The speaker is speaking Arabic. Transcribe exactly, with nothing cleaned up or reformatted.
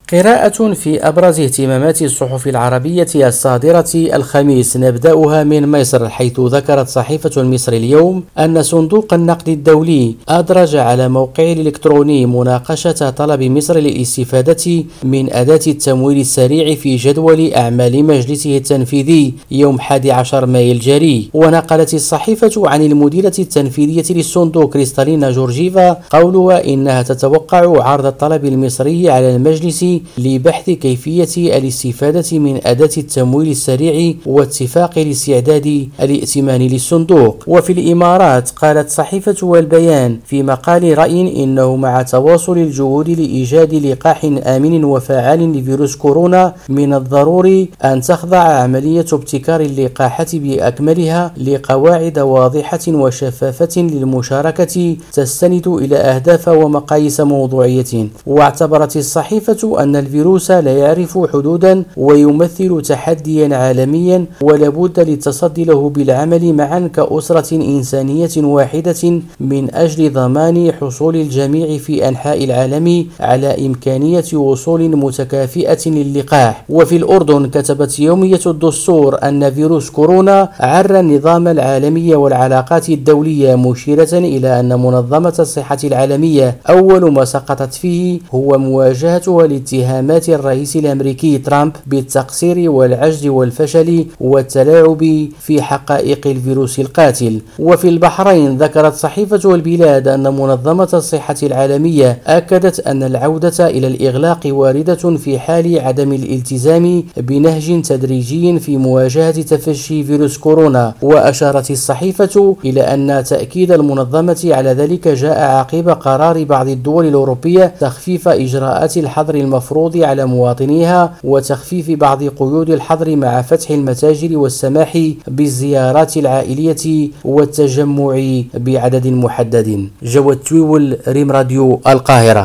قراءة في أبرز اهتمامات الصحف العربية الصادرة الخميس، نبدأها من مصر، حيث ذكرت صحيفة مصر اليوم أن صندوق النقد الدولي أدرج على موقعه الإلكتروني مناقشة طلب مصر للاستفادة من أداة التمويل السريع في جدول أعمال مجلسه التنفيذي يوم الحادي عشر مايو الجاري. ونقلت الصحيفة عن المديرة التنفيذية للصندوق كريستالينا جورجيفا قولها إنها تتوقع عرض الطلب المصري على المجلس لبحث كيفية الاستفادة من أداة التمويل السريع واتفاق الاستعداد الائتماني للصندوق. وفي الإمارات، قالت صحيفة البيان في مقال رأي إنه مع تواصل الجهود لإيجاد لقاح آمن وفعال لفيروس كورونا، من الضروري أن تخضع عملية ابتكار اللقاحات بأكملها لقواعد واضحة وشفافة للمشاركة تستند إلى أهداف ومقاييس موضوعية. واعتبرت الصحيفة أن الفيروس لا يعرف حدودا ويمثل تحديا عالميا، ولابد للتصدي له بالعمل معا كأسرة إنسانية واحدة من أجل ضمان حصول الجميع في أنحاء العالم على إمكانية وصول متكافئة للقاح. وفي الأردن، كتبت يومية الدستور أن فيروس كورونا عرى النظام العالمي والعلاقات الدولية، مشيرة إلى أن منظمة الصحة العالمية أول ما سقطت فيه هو مواجهتها لاتهامات الرئيس الأمريكي ترامب بالتقصير والعجز والفشل والتلاعب في حقائق الفيروس القاتل. وفي البحرين، ذكرت صحيفة البلاد أن منظمة الصحة العالمية أكدت أن العودة إلى الإغلاق واردة في حال عدم الالتزام بنهج تدريجي في مواجهة تفشي فيروس كورونا. وأشارت الصحيفة إلى أن تأكيد المنظمة على ذلك جاء عقب قرار بعض الدول الأوروبية تخفيف إجراءات الحظر المفروض على مواطنيها وتخفيف بعض قيود الحظر مع فتح المتاجر والسماح بالزيارات العائلية والتجمع بعدد محدد. جواد تويول، ريم راديو، القاهرة.